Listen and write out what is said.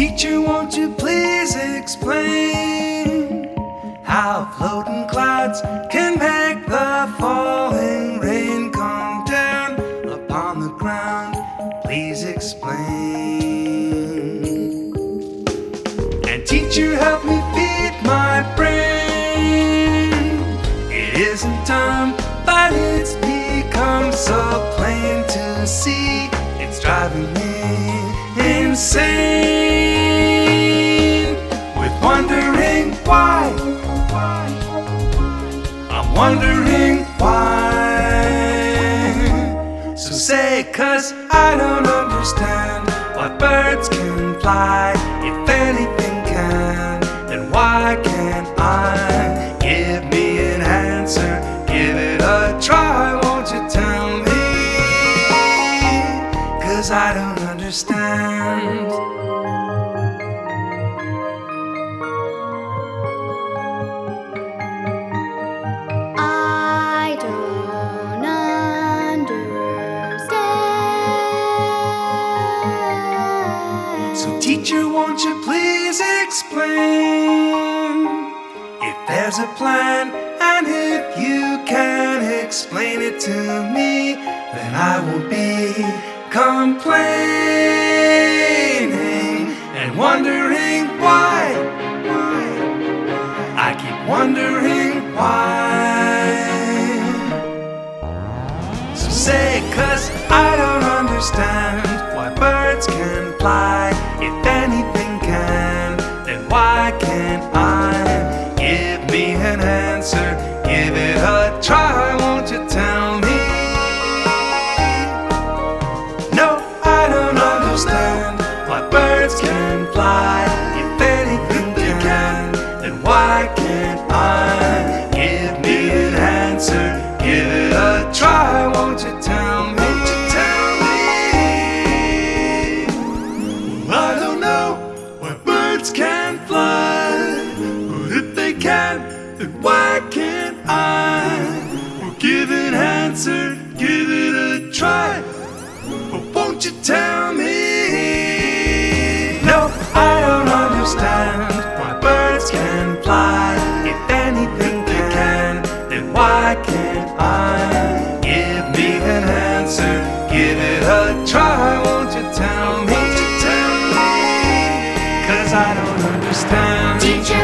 Teacher, won't you please explain how floating clouds can make the falling rain come down upon the ground? Please explain. And teacher, help me feed my brain. It isn't dumb, but it's become so plain to see. It's driving me insane with wondering why. I'm wondering why. So say, 'cause I don't understand why birds can fly. If anything can, then why can't I? Give me an answer, give it a try, won't you tell me? 'Cause I don't understand. I don't understand. So teacher, won't you please explain if there's a plan, and if you can explain it to me, then I won't be complaining and wondering why. I keep wondering why. So say, 'cause I don't understand why birds can fly. If anything can, then why can't I? Give me an answer, give it a try, won't you tell me? No, I don't understand why birds can fly. If anything can, then why can't I? Give me an answer, give it a try, won't you tell me? Well, I don't know why birds can fly, but if they can, then why can't I? Well, give an answer, give it a try, but won't you tell me? No, I don't understand why birds can fly. If anything can, then why can't I? Give me an answer, give it a try, won't you tell me? 'Cause I don't understand. Teacher,